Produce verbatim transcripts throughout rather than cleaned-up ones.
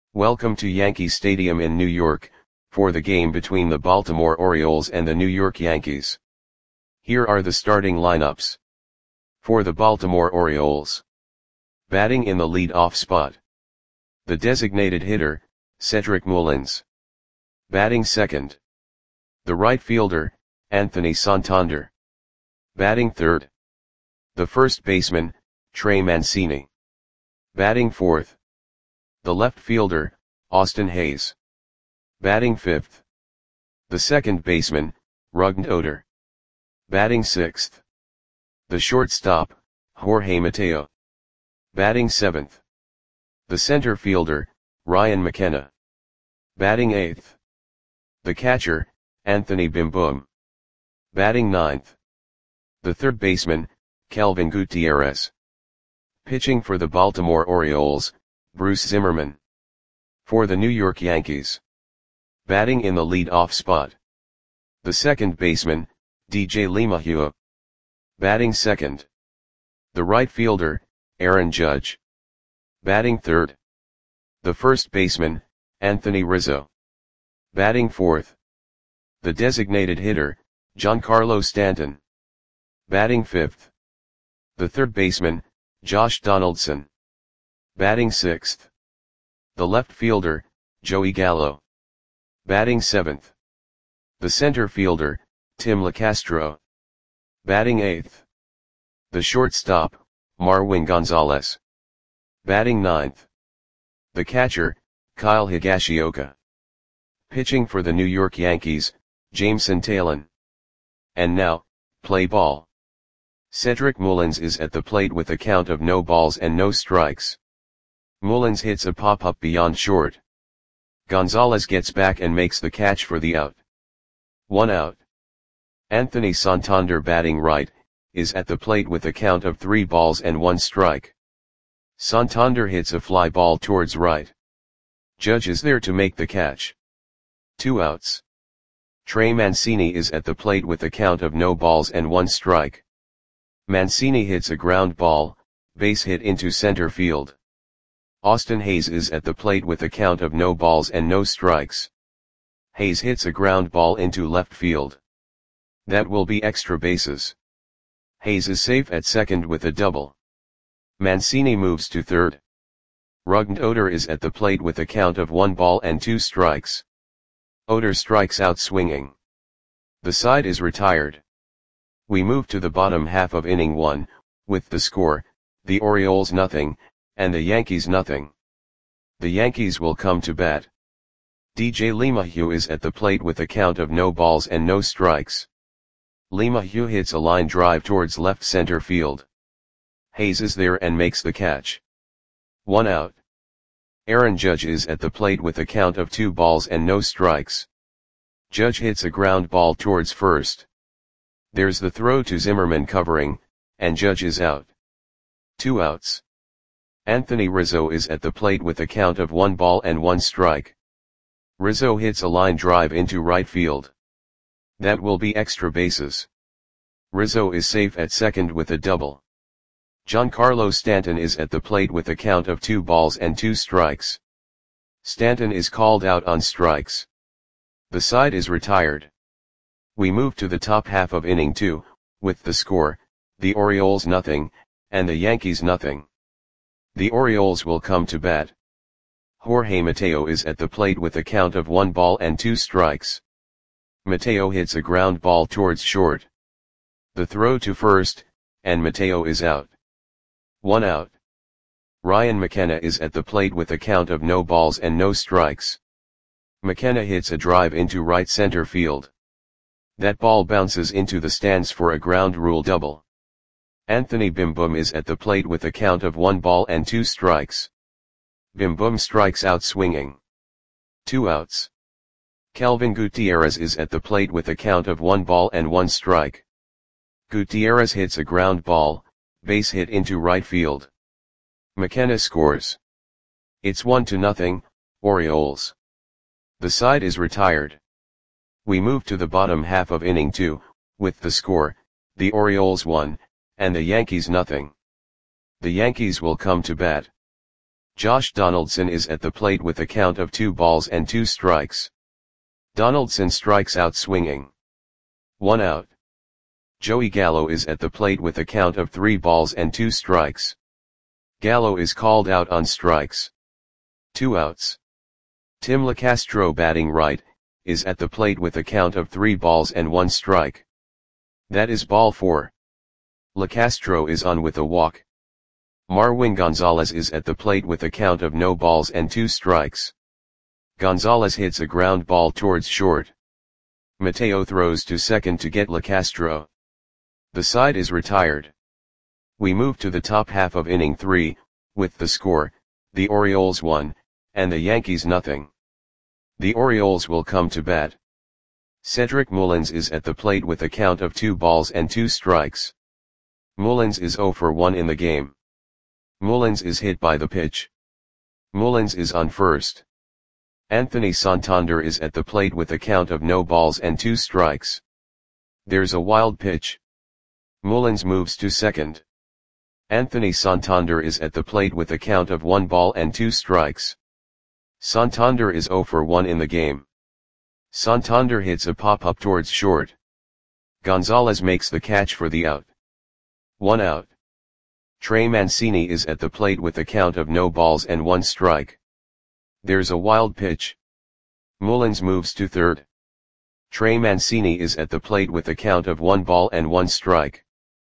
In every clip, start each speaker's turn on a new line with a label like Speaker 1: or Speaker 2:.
Speaker 1: Welcome to Yankee Stadium in New York, for the game between the Baltimore Orioles and the New York Yankees. Here are the starting lineups. For the Baltimore Orioles. Batting in the lead-off spot. The designated hitter, Cedric Mullins. Batting second. The right fielder, Anthony Santander. Batting third. The first baseman, Trey Mancini. Batting fourth. The left fielder, Austin Hays. Batting fifth. The second baseman, Rougned Odor. Batting sixth. The shortstop, Jorge Mateo. Batting seventh. The center fielder, Ryan McKenna. Batting eighth. The catcher, Anthony Bim-Boom. Batting ninth. The third baseman, Kelvin Gutierrez. Pitching for the Baltimore Orioles, Bruce Zimmerman. For the New York Yankees. Batting in the lead-off spot. The second baseman, D J LeMahieu. Batting second. The right fielder, Aaron Judge. Batting third. The first baseman, Anthony Rizzo. Batting fourth. The designated hitter, Giancarlo Stanton. Batting fifth. The third baseman, Josh Donaldson. Batting sixth. The left fielder, Joey Gallo. Batting seventh. The center fielder, Tim LeCastro. Batting eighth. The shortstop, Marwin Gonzalez. Batting ninth. The catcher, Kyle Higashioka. Pitching for the New York Yankees, Jameson Taillon. And now, play ball. Cedric Mullins is at the plate with a count of no balls and no strikes. Mullins hits a pop-up beyond short. Gonzalez gets back and makes the catch for the out. One out. Anthony Santander, batting right, is at the plate with a count of three balls and one strike. Santander hits a fly ball towards right. Judge is there to make the catch. Two outs. Trey Mancini is at the plate with a count of no balls and one strike. Mancini hits a ground ball, base hit into center field. Austin Hays is at the plate with a count of no balls and no strikes. Hays hits a ground ball into left field. That will be extra bases. Hays is safe at second with a double. Mancini moves to third. Rougned Odor is at the plate with a count of one ball and two strikes. Odor strikes out swinging. The side is retired. We move to the bottom half of inning one, with the score, the Orioles nothing, and the Yankees nothing. The Yankees will come to bat. D J LeMahieu is at the plate with a count of no balls and no strikes. LeMahieu hits a line drive towards left center field. Hays is there and makes the catch. One out. Aaron Judge is at the plate with a count of two balls and no strikes. Judge hits a ground ball towards first. There's the throw to Zimmerman covering, and Judge is out. Two outs. Anthony Rizzo is at the plate with a count of one ball and one strike. Rizzo hits a line drive into right field. That will be extra bases. Rizzo is safe at second with a double. Giancarlo Stanton is at the plate with a count of two balls and two strikes. Stanton is called out on strikes. The side is retired. We move to the top half of inning two, with the score, the Orioles nothing, and the Yankees nothing. The Orioles will come to bat. Jorge Mateo is at the plate with a count of one ball and two strikes. Mateo hits a ground ball towards short. The throw to first, and Mateo is out. One out. Ryan McKenna is at the plate with a count of no balls and no strikes. McKenna hits a drive into right center field. That ball bounces into the stands for a ground rule double. Anthony Bim-Boom is at the plate with a count of one ball and two strikes. Bim-Boom strikes out swinging. Two outs. Kelvin Gutierrez is at the plate with a count of one ball and one strike. Gutierrez hits a ground ball, base hit into right field. McKenna scores. It's one to nothing, Orioles. The side is retired. We move to the bottom half of inning two, with the score, the Orioles one, and the Yankees nothing. The Yankees will come to bat. Josh Donaldson is at the plate with a count of two balls and two strikes. Donaldson strikes out swinging. One out. Joey Gallo is at the plate with a count of three balls and two strikes. Gallo is called out on strikes. Two outs. Tim LeCastro, batting right, is at the plate with a count of three balls and one strike. That is ball four. LeCastro is on with a walk. Marwin Gonzalez is at the plate with a count of no balls and two strikes. Gonzalez hits a ground ball towards short. Mateo throws to second to get LeCastro. The side is retired. We move to the top half of inning three, with the score, the Orioles one, and the Yankees nothing. The Orioles will come to bat. Cedric Mullins is at the plate with a count of two balls and two strikes. Mullins is zero for one in the game. Mullins is hit by the pitch. Mullins is on first. Anthony Santander is at the plate with a count of no balls and two strikes. There's a wild pitch. Mullins moves to second. Anthony Santander is at the plate with a count of one ball and two strikes. Santander is zero for one in the game. Santander hits a pop-up towards short. Gonzalez makes the catch for the out. One out. Trey Mancini is at the plate with a count of no balls and one strike. There's a wild pitch. Mullins moves to third. Trey Mancini is at the plate with a count of one ball and one strike.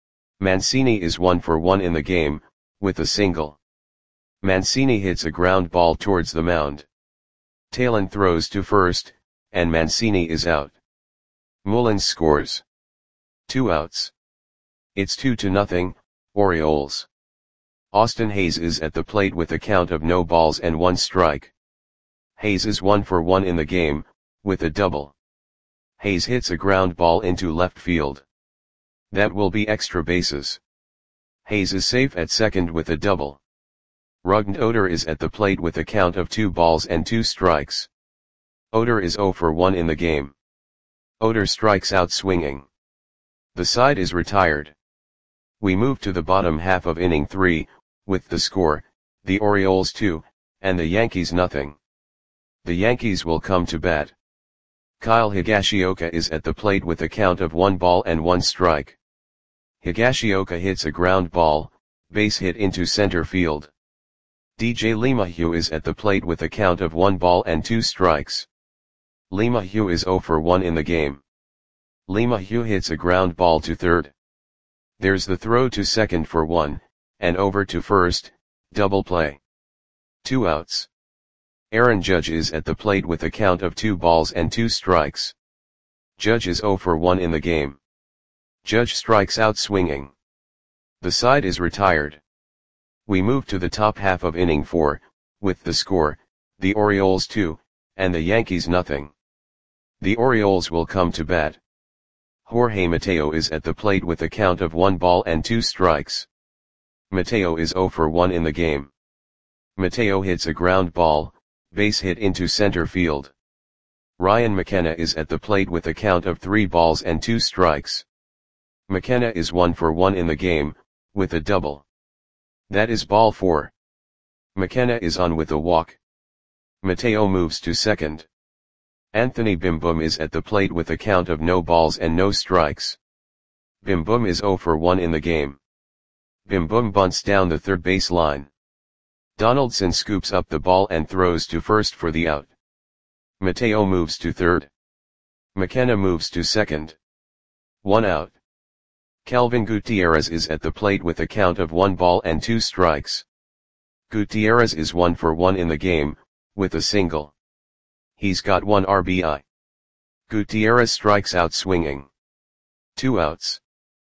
Speaker 1: Mancini is one for one in the game, with a single. Mancini hits a ground ball towards the mound. Talon throws to first, and Mancini is out. Mullins scores. Two outs. It's two to nothing, Orioles. Austin Hayes is at the plate with a count of no balls and one strike. Hayes is one for one in the game, with a double. Hayes hits a ground ball into left field. That will be extra bases. Hayes is safe at second with a double. Rougned Odor is at the plate with a count of two balls and two strikes. Odor is zero for one in the game. Odor strikes out swinging. The side is retired. We move to the bottom half of inning three, with the score, the Orioles two, and the Yankees nothing. The Yankees will come to bat. Kyle Higashioka is at the plate with a count of one ball and one strike. Higashioka hits a ground ball, base hit into center field. D J LeMahieu is at the plate with a count of one ball and two strikes. LeMahieu is zero for one in the game. LeMahieu hits a ground ball to third. There's the throw to second for one, and over to first, double play. Two outs. Aaron Judge is at the plate with a count of two balls and two strikes. Judge is zero for one in the game. Judge strikes out swinging. The side is retired. We move to the top half of inning four, with the score, the Orioles two, and the Yankees nothing. The Orioles will come to bat. Jorge Mateo is at the plate with a count of one ball and two strikes. Mateo is zero for one in the game. Mateo hits a ground ball, base hit into center field. Ryan McKenna is at the plate with a count of three balls and two strikes. McKenna is one for one in the game, with a double. That is ball four. McKenna is on with a walk. Mateo moves to second. Anthony Bim Boom is at the plate with a count of no balls and no strikes. Bim Boom is zero for one in the game. Bim Boom bunts down the third base line. Donaldson scoops up the ball and throws to first for the out. Mateo moves to third. McKenna moves to second. One out. Kelvin Gutierrez is at the plate with a count of one ball and two strikes. Gutierrez is one for one in the game, with a single. He's got one R B I. Gutierrez strikes out swinging. Two outs.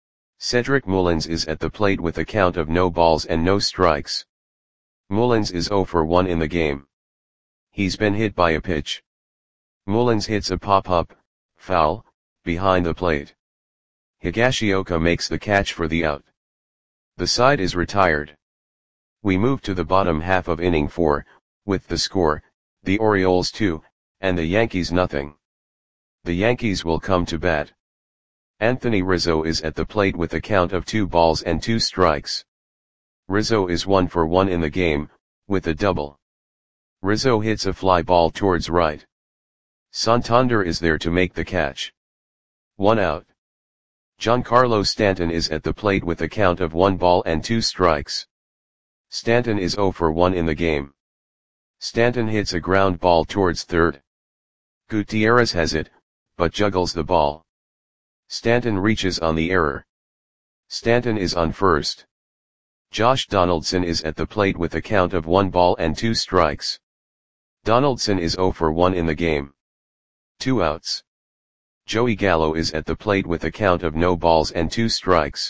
Speaker 1: Cedric Mullins is at the plate with a count of no balls and no strikes. Mullins is zero for one in the game. He's been hit by a pitch. Mullins hits a pop-up, foul, behind the plate. Higashioka makes the catch for the out. The side is retired. We move to the bottom half of inning four, with the score, the Orioles two, and the Yankees nothing. The Yankees will come to bat. Anthony Rizzo is at the plate with a count of two balls and two strikes. Rizzo is one for one in the game, with a double. Rizzo hits a fly ball towards right. Santander is there to make the catch. One out. Giancarlo Stanton is at the plate with a count of one ball and two strikes. Stanton is zero for one in the game. Stanton hits a ground ball towards third. Gutierrez has it, but juggles the ball. Stanton reaches on the error. Stanton is on first. Josh Donaldson is at the plate with a count of one ball and two strikes. Donaldson is zero for one in the game. Two outs. Joey Gallo is at the plate with a count of no balls and two strikes.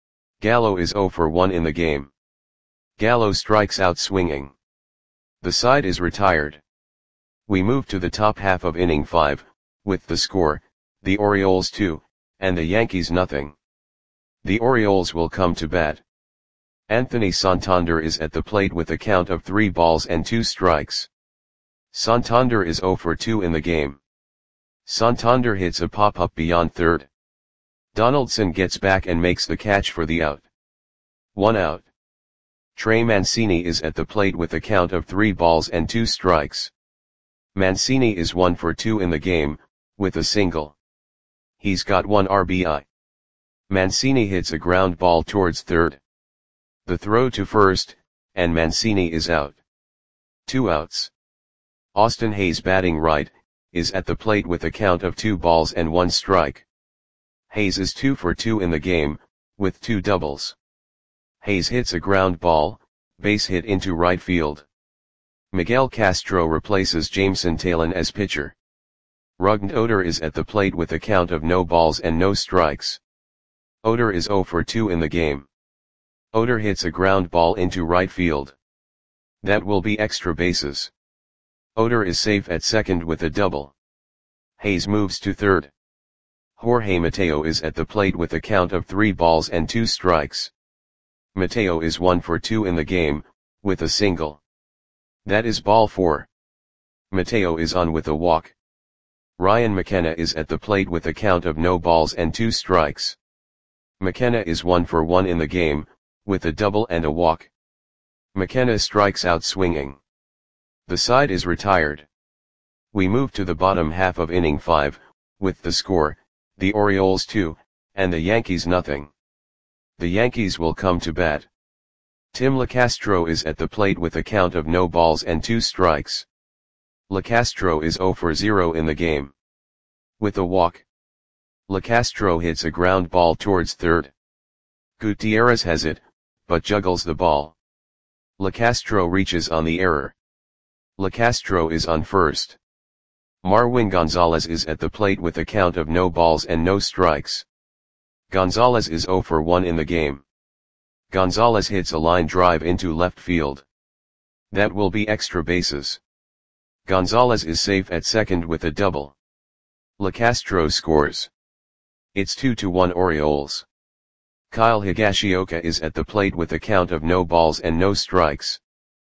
Speaker 1: Gallo is zero for one in the game. Gallo strikes out swinging. The side is retired. We move to the top half of inning five, with the score, the Orioles two, and the Yankees nothing. The Orioles will come to bat. Anthony Santander is at the plate with a count of three balls and two strikes. Santander is zero for two in the game. Santander hits a pop-up beyond third. Donaldson gets back and makes the catch for the out. One out. Trey Mancini is at the plate with a count of three balls and two strikes. Mancini is one for two in the game, with a single. He's got one R B I. Mancini hits a ground ball towards third. The throw to first, and Mancini is out. Two outs. Austin Hayes batting right, is at the plate with a count of two balls and one strike. Hayes is two for two in the game, with two doubles. Hayes hits a ground ball, base hit into right field. Miguel Castro replaces Jameson Taillon as pitcher. Rougned Odor is at the plate with a count of no balls and no strikes. Odor is zero for two in the game. Odor hits a ground ball into right field. That will be extra bases. Odor is safe at second with a double. Hayes moves to third. Jorge Mateo is at the plate with a count of three balls and two strikes. Mateo is one for two in the game, with a single. That is ball four. Mateo is on with a walk. Ryan McKenna is at the plate with a count of no balls and two strikes. McKenna is one for one in the game, with a double and a walk. McKenna strikes out swinging. The side is retired. We move to the bottom half of inning five, with the score, the Orioles two, and the Yankees nothing. The Yankees will come to bat. Tim LeCastro is at the plate with a count of no balls and two strikes. LeCastro is zero for zero in the game. With a walk. LeCastro hits a ground ball towards third. Gutierrez has it, but juggles the ball. LeCastro reaches on the error. LeCastro is on first. Marwin Gonzalez is at the plate with a count of no balls and no strikes. Gonzalez is zero for one in the game. Gonzalez hits a line drive into left field. That will be extra bases. Gonzalez is safe at second with a double. LeCastro scores. It's two to one Orioles. Kyle Higashioka is at the plate with a count of no balls and no strikes.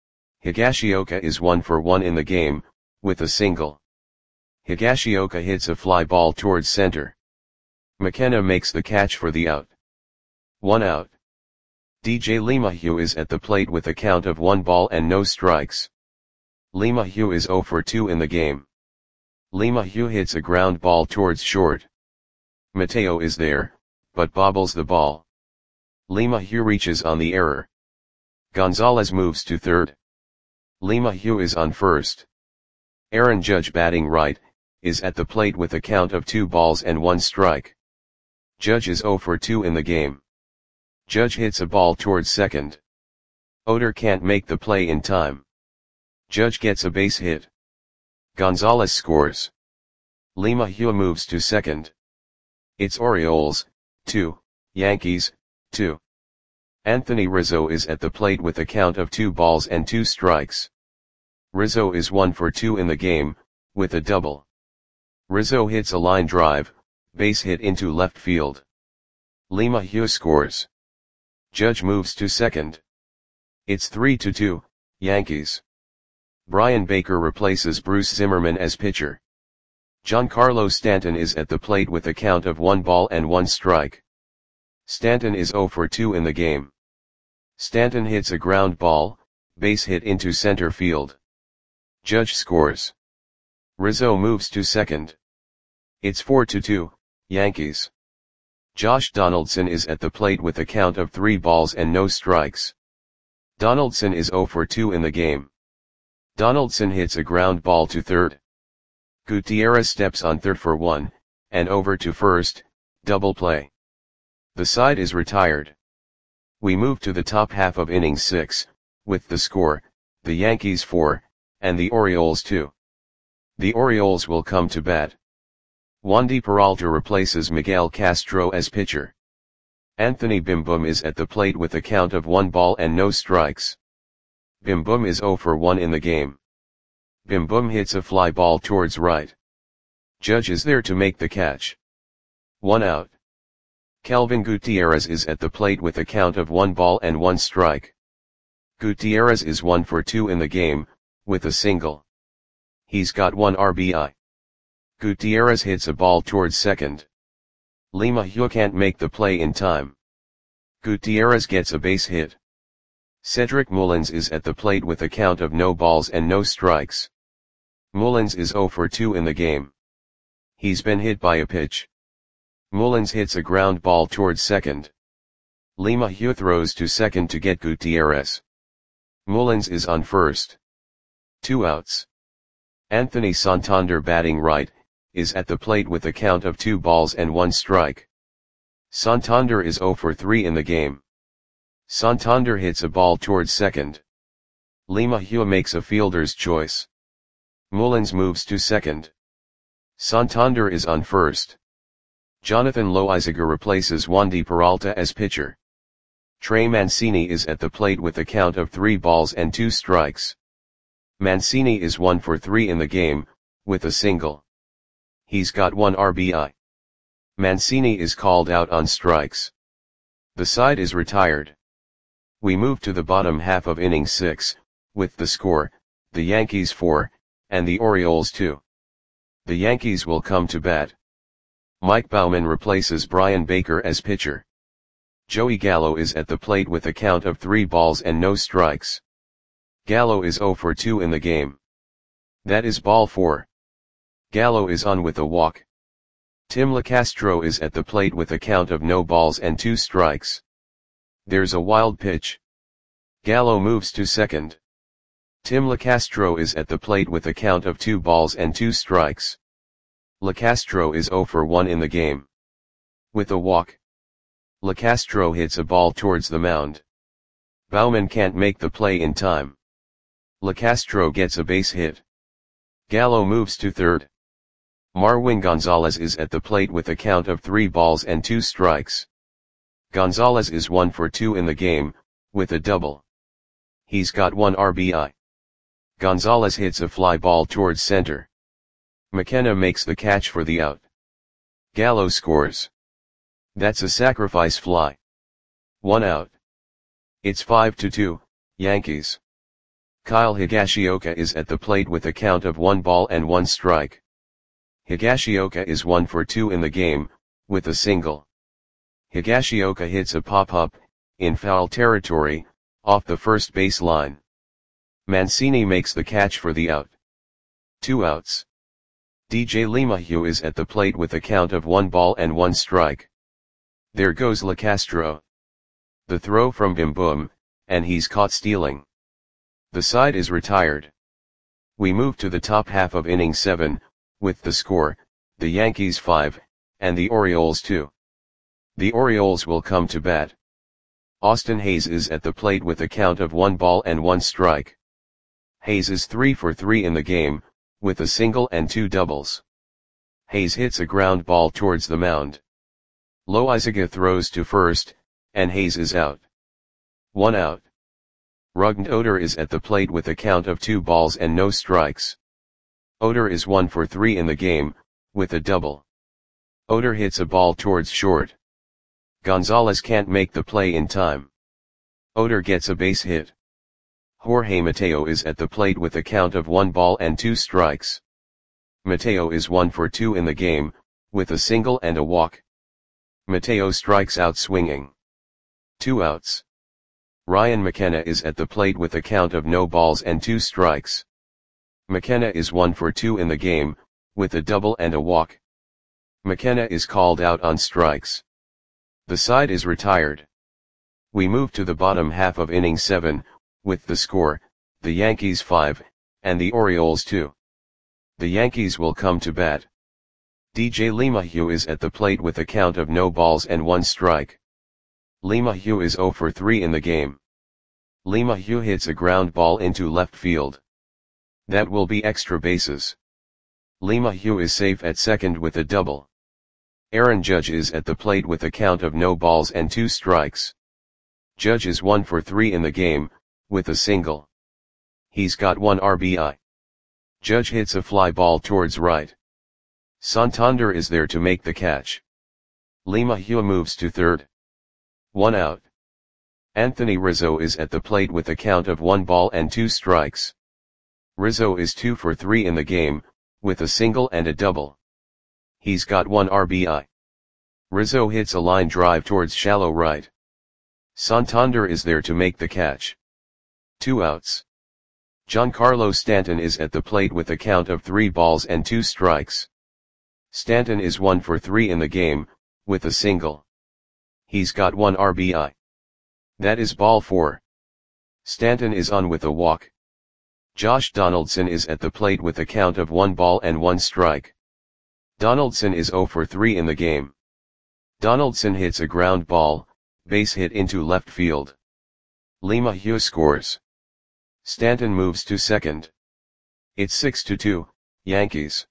Speaker 1: Higashioka is one for one in the game, with a single. Higashioka hits a fly ball towards center. McKenna makes the catch for the out. One out. D J LeMahieu is at the plate with a count of one ball and no strikes. LeMahieu is zero for two in the game. LeMahieu hits a ground ball towards short. Mateo is there, but bobbles the ball. LeMahieu reaches on the error. Gonzalez moves to third. LeMahieu is on first. Aaron Judge batting right, is at the plate with a count of two balls and one strike. Judge is zero for two in the game. Judge hits a ball towards second. Odor can't make the play in time. Judge gets a base hit. Gonzalez scores. LeMahieu moves to second. It's Orioles, two, Yankees, two. Anthony Rizzo is at the plate with a count of two balls and two strikes. Rizzo is one for two in the game, with a double. Rizzo hits a line drive, base hit into left field. LeMahieu scores. Judge moves to second. It's three to two, Yankees. Brian Baker replaces Bruce Zimmerman as pitcher. Giancarlo Stanton is at the plate with a count of one ball and one strike. Stanton is zero for two in the game. Stanton hits a ground ball, base hit into center field. Judge scores. Rizzo moves to second. It's four to two, Yankees. Josh Donaldson is at the plate with a count of three balls and no strikes. Donaldson is zero for two in the game. Donaldson hits a ground ball to third. Gutierrez steps on third for one, and over to first, double play. The side is retired. We move to the top half of inning six, with the score, the Yankees four, and the Orioles two. The Orioles will come to bat. Wandy Peralta replaces Miguel Castro as pitcher. Anthony Bim Boom is at the plate with a count of one ball and no strikes. Bim Boom is zero for one in the game. Bim Boom hits a fly ball towards right. Judge is there to make the catch. One out. Kelvin Gutierrez is at the plate with a count of one ball and one strike. Gutierrez is one for two in the game, with a single. He's got one R B I. Gutierrez hits a ball towards second. LeMahieu can't make the play in time. Gutierrez gets a base hit. Cedric Mullins is at the plate with a count of no balls and no strikes. Mullins is zero for two in the game. He's been hit by a pitch. Mullins hits a ground ball towards second. LeMahieu throws to second to get Gutierrez. Mullins is on first. Two outs. Anthony Santander, batting right, is at the plate with a count of two balls and one strike. Santander is zero for three in the game. Santander hits a ball towards second. LeMahieu makes a fielder's choice. Mullins moves to second. Santander is on first. Jonathan Loaisiga replaces Wandy Peralta as pitcher. Trey Mancini is at the plate with a count of three balls and two strikes. Mancini is one for three in the game, with a single. He's got one R B I. Mancini is called out on strikes. The side is retired. We move to the bottom half of inning six, with the score, the Yankees four, and the Orioles two. The Yankees will come to bat. Mike Baumann replaces Brian Baker as pitcher. Joey Gallo is at the plate with a count of three balls and no strikes. Gallo is zero for two in the game. That is ball four. Gallo is on with a walk. Tim LeCastro is at the plate with a count of no balls and two strikes. There's a wild pitch. Gallo moves to second. Tim LeCastro is at the plate with a count of two balls and two strikes. LeCastro is zero for one in the game. With a walk. LeCastro hits a ball towards the mound. Baumann can't make the play in time. LeCastro gets a base hit. Gallo moves to third. Marwin Gonzalez is at the plate with a count of three balls and two strikes. Gonzalez is one for two in the game, with a double. He's got one R B I. Gonzalez hits a fly ball towards center. McKenna makes the catch for the out. Gallo scores. That's a sacrifice fly. One out. It's five to two, Yankees. Kyle Higashioka is at the plate with a count of one ball and one strike. Higashioka is one for two in the game, with a single. Higashioka hits a pop-up, in foul territory, off the first base line. Mancini makes the catch for the out. Two outs. D J LeMahieu is at the plate with a count of one ball and one strike. There goes LeCastro. The throw from Bim Boom, and he's caught stealing. The side is retired. We move to the top half of inning seven, with the score, the Yankees five, and the Orioles two. The Orioles will come to bat. Austin Hayes is at the plate with a count of one ball and one strike. Hayes is three for three in the game, with a single and two doubles. Hayes hits a ground ball towards the mound. Loaisiga throws to first, and Hayes is out. One out. Rugnd Odor is at the plate with a count of two balls and no strikes. Odor is one for three in the game, with a double. Odor hits a ball towards short. Gonzalez can't make the play in time. Odor gets a base hit. Jorge Mateo is at the plate with a count of one ball and two strikes. Mateo is one for two in the game, with a single and a walk. Mateo strikes out swinging. Two outs. Ryan McKenna is at the plate with a count of no balls and two strikes. McKenna is one for two in the game, with a double and a walk. McKenna is called out on strikes. The side is retired. We move to the bottom half of inning seven, with the score, the Yankees five, and the Orioles two. The Yankees will come to bat. D J LeMahieu is at the plate with a count of no balls and one strike. LeMahieu is zero for three in the game. LeMahieu hits a ground ball into left field. That will be extra bases. LeMahieu is safe at second with a double. Aaron Judge is at the plate with a count of no balls and two strikes. Judge is one for three in the game, with a single. He's got one R B I. Judge hits a fly ball towards right. Santander is there to make the catch. LeMahieu moves to third. One out. Anthony Rizzo is at the plate with a count of one ball and two strikes. Rizzo is two for three in the game, with a single and a double. He's got one R B I. Rizzo hits a line drive towards shallow right. Santander is there to make the catch. Two outs. Giancarlo Stanton is at the plate with a count of three balls and two strikes. Stanton is one for three in the game, with a single. He's got one R B I. That is ball four. Stanton is on with a walk. Josh Donaldson is at the plate with a count of one ball and one strike. Donaldson is zero for three in the game. Donaldson hits a ground ball, base hit into left field. LeMahieu scores. Stanton moves to second. It's six to two, Yankees.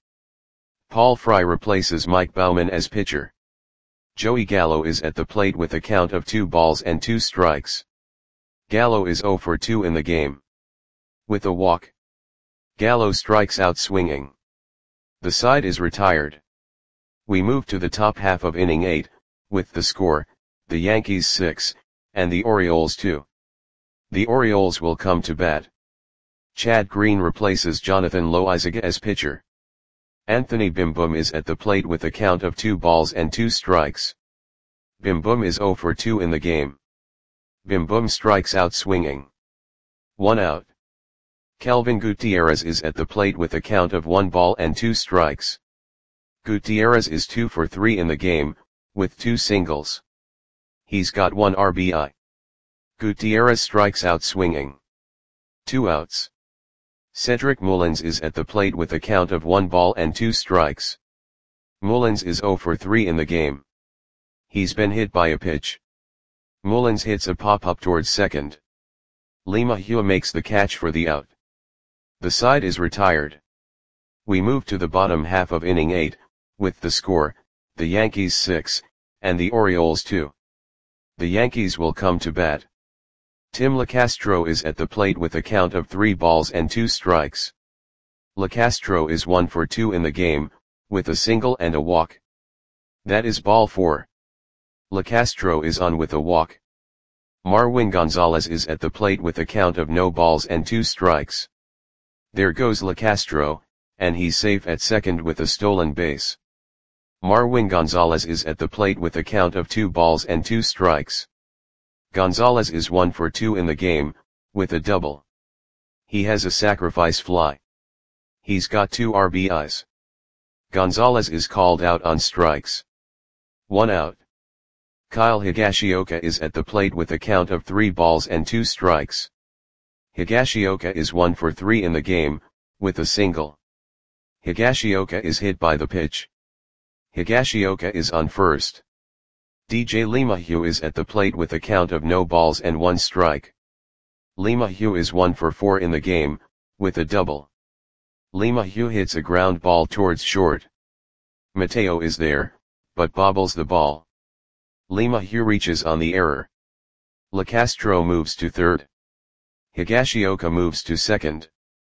Speaker 1: Paul Fry replaces Mike Baumann as pitcher. Joey Gallo is at the plate with a count of two balls and two strikes. Gallo is zero for two in the game. With a walk. Gallo strikes out swinging. The side is retired. We move to the top half of inning eight, with the score, the Yankees six, and the Orioles two. The Orioles will come to bat. Chad Green replaces Jonathan Loizaga as pitcher. Anthony Bim Boom is at the plate with a count of two balls and two strikes. Bim Boom is zero for two in the game. Bim Boom strikes out swinging. One out. Kelvin Gutierrez is at the plate with a count of one ball and two strikes. Gutierrez is two for three in the game, with two singles. He's got one R B I. Gutierrez strikes out swinging. Two outs. Cedric Mullins is at the plate with a count of one ball and two strikes. Mullins is zero for three in the game. He's been hit by a pitch. Mullins hits a pop-up towards second. LeMahieu makes the catch for the out. The side is retired. We move to the bottom half of inning eight, with the score, the Yankees six, and the Orioles two. The Yankees will come to bat. Tim LeCastro is at the plate with a count of three balls and two strikes. LeCastro is one for two in the game, with a single and a walk. That is ball four. LeCastro is on with a walk. Marwin Gonzalez is at the plate with a count of no balls and two strikes. There goes LeCastro, and he's safe at second with a stolen base. Marwin Gonzalez is at the plate with a count of two balls and two strikes. Gonzalez is one for two in the game, with a double. He has a sacrifice fly. He's got two R B Is. Gonzalez is called out on strikes. One out. Kyle Higashioka is at the plate with a count of three balls and two strikes. Higashioka is one for three in the game, with a single. Higashioka is hit by the pitch. Higashioka is on first. D J LeMahieu is at the plate with a count of no balls and one strike. LeMahieu is one for four in the game, with a double. LeMahieu hits a ground ball towards short. Mateo is there, but bobbles the ball. LeMahieu reaches on the error. LeCastro moves to third. Higashioka moves to second.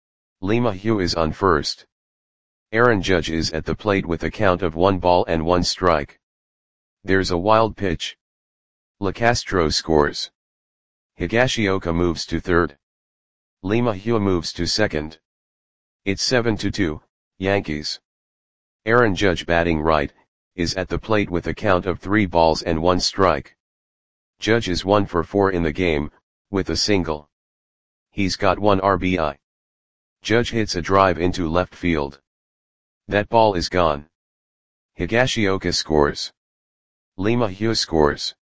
Speaker 1: LeMahieu is on first. Aaron Judge is at the plate with a count of one ball and one strike. There's a wild pitch. LeCastro scores. Higashioka moves to third. LeMahieu moves to second. It's seven to two, Yankees. Aaron Judge, batting right, is at the plate with a count of three balls and one strike. Judge is one for four in the game, with a single. He's got one R B I. Judge hits a drive into left field. That ball is gone. Higashioka scores. Lima Hughes scores.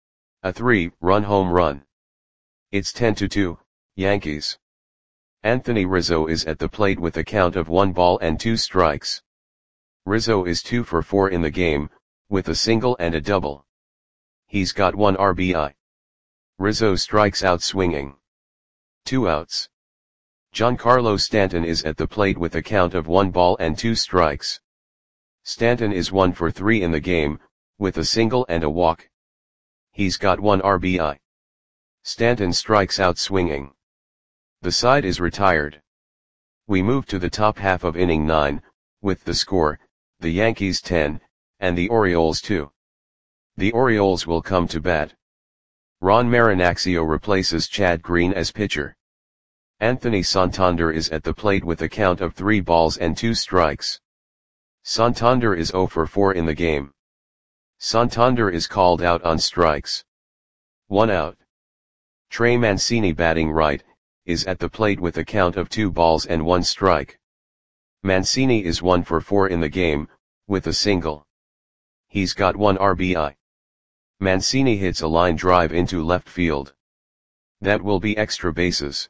Speaker 1: A three-run home run. It's ten to two, Yankees. Anthony Rizzo is at the plate with a count of one ball and two strikes. Rizzo is two for four in the game, with a single and a double. He's got one R B I. Rizzo strikes out swinging. Two outs. Giancarlo Stanton is at the plate with a count of one ball and two strikes. Stanton is one for three in the game, with a single and a walk. He's got one R B I. Stanton strikes out swinging. The side is retired. We move to the top half of inning nine, with the score, the Yankees ten, and the Orioles two. The Orioles will come to bat. Ron Marinaccio replaces Chad Green as pitcher. Anthony Santander is at the plate with a count of three balls and two strikes. Santander is zero for four in the game. Santander is called out on strikes. One out. Trey Mancini, batting right, is at the plate with a count of two balls and one strike. Mancini is one for four in the game, with a single. He's got one R B I. Mancini hits a line drive into left field. That will be extra bases.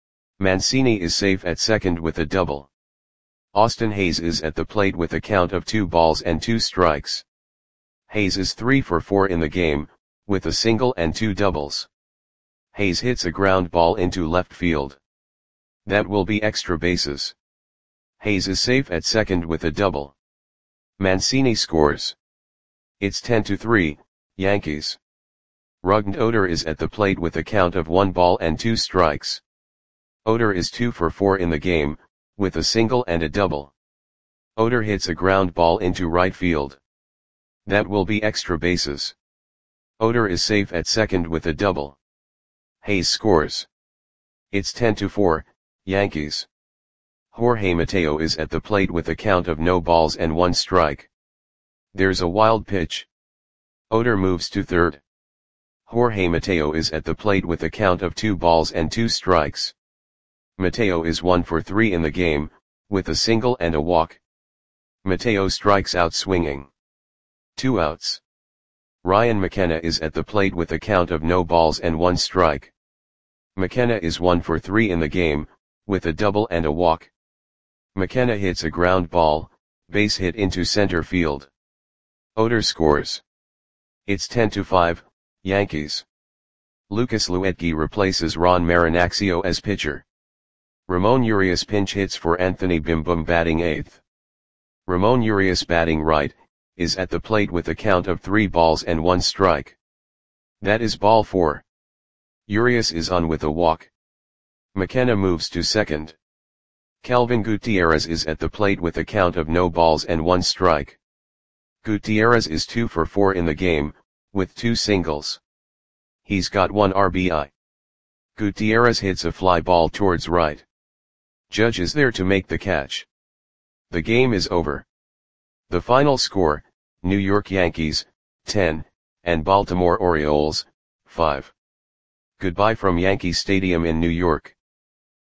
Speaker 1: Mancini is safe at second with a double. Austin Hayes is at the plate with a count of two balls and two strikes. Hayes is three for four in the game, with a single and two doubles. Hayes hits a ground ball into left field. That will be extra bases. Hayes is safe at second with a double. Mancini scores. It's ten to three, Yankees. Rougned Odor is at the plate with a count of one ball and two strikes. Odor is two for four in the game, with a single and a double. Odor hits a ground ball into right field. That will be extra bases. Odor is safe at second with a double. Hayes scores. It's ten to four, Yankees. Jorge Mateo is at the plate with a count of no balls and one strike. There's a wild pitch. Odor moves to third. Jorge Mateo is at the plate with a count of two balls and two strikes. Mateo is one for three in the game, with a single and a walk. Mateo strikes out swinging. Two outs. Ryan McKenna is at the plate with a count of no balls and one strike. McKenna is one for three in the game, with a double and a walk. McKenna hits a ground ball, base hit into center field. Odor scores. It's ten to five, Yankees. Lucas Luetge replaces Ron Marinaccio as pitcher. Ramon Urias pinch hits for Anthony Bim Bum, batting eighth. Ramon Urias, batting right, is at the plate with a count of three balls and one strike. That is ball four. Urias is on with a walk. McKenna moves to second. Calvin Gutierrez is at the plate with a count of no balls and one strike. Gutierrez is two for four in the game, with two singles. He's got one R B I. Gutierrez hits a fly ball towards right. Judge is there to make the catch. The game is over. The final score, New York Yankees, ten, and Baltimore Orioles, five. Goodbye from Yankee Stadium in New York.